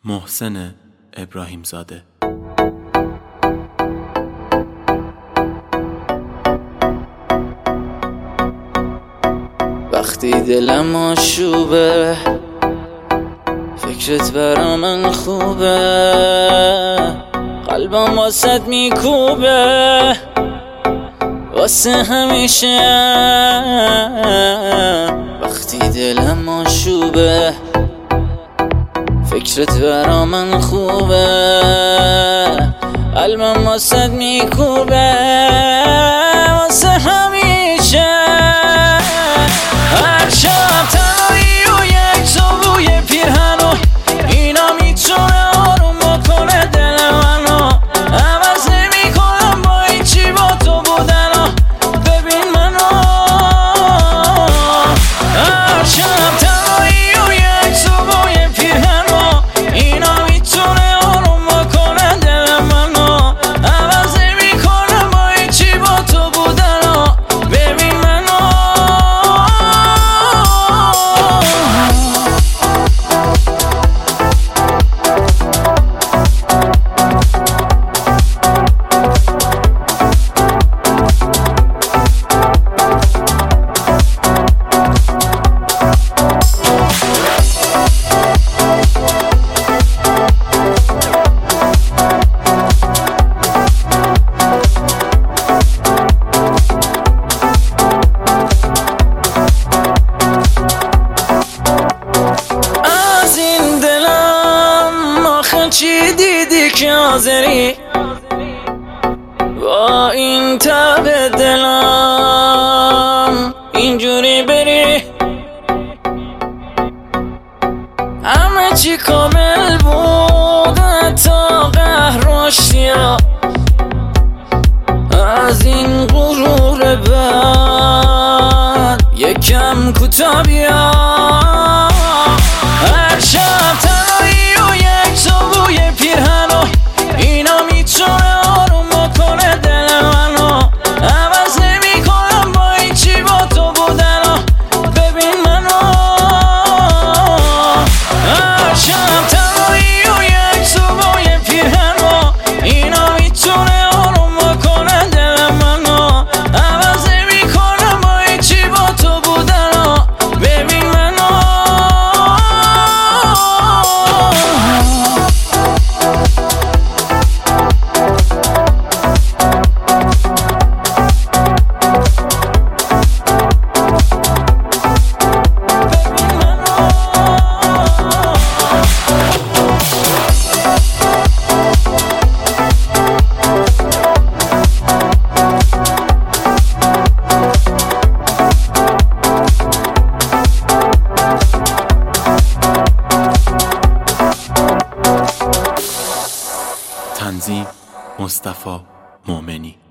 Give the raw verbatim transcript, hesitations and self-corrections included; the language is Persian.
محسن ابراهیم زاده. وقتی دلم آشوبه فکرت برا من خوبه، قلبم واسد میکوبه واسه همیشه. وقتی دلم آشوبه فکرت برا من خوبه، قلبم واسد میکوبه واسه همیشه. هر شب تنهایی و یک تو بوی پیرهنو، اینا میتونه آروم بکنه دل منو. عوض نمیکنم با هیچی با تو بودنو، ببین منو. هر شب تنهایی و یک تو بوی پیرهنو، اینا میتونه آروم بکنه دل منو. عوض نمیکنم با هیچی با تو بودنو، ببین منو. چی دیدی که حاضری با این تب دلم اینجوری بری؟ همه چی کامل بود تا قهر و اشتیا، از این غرور بد یکم کوتاه بیا. هر شب تنهایی و یک تو بوی پیرهنو، اینا میتونه آروم بکنه دل منو. عوض نمیکنم با هیچی با تو بودنو، ببین منو. هر شب تنهایی و یک تو بوی پیرهنو، اینا میتونه آروم بکنه دل منو. عوض نمیکنم با هیچی با تو بودنو، ببین منو. تنظیم مصطفی مومنی.